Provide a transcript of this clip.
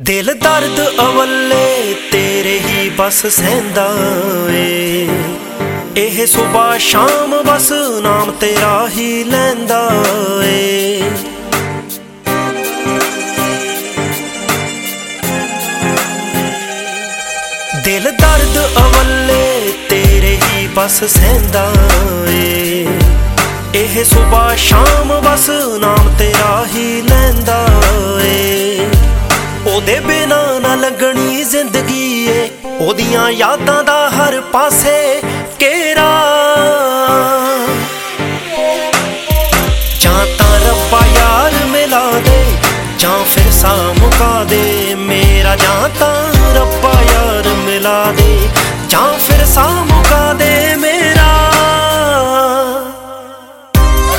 दिल दर्द अवले तेरे ही बस सहंदा ए, एह सुबह शाम बस नाम तेरा ही लैंदा ए। दिल दर्द अवले तेरे ही बस सहंदा ए, एह सुबह शाम बस नाम तेरा ही लैंदा ए। ओदे बिना ना लगनी जिंदगी ए, ओदियां यादां दा हर पासे घेरा। जां तां रब्बा यार मिला दे, जां फिर सा मुका दे मेरा, जां तां रब्बा यार मिला दे।